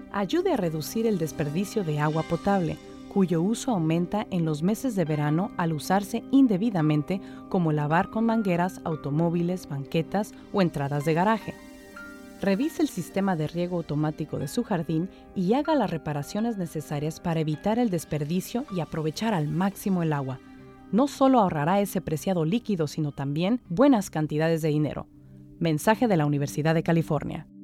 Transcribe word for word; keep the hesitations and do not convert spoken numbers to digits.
ayude a reducir el desperdicio de agua potable, cuyo uso aumenta en los meses de verano al usarse indebidamente, como lavar con mangueras, automóviles, banquetas o entradas de garaje. Revise el sistema de riego automático de su jardín y haga las reparaciones necesarias para evitar el desperdicio y aprovechar al máximo el agua. No solo ahorrará ese preciado líquido, sino también buenas cantidades de dinero. Mensaje de la Universidad de California.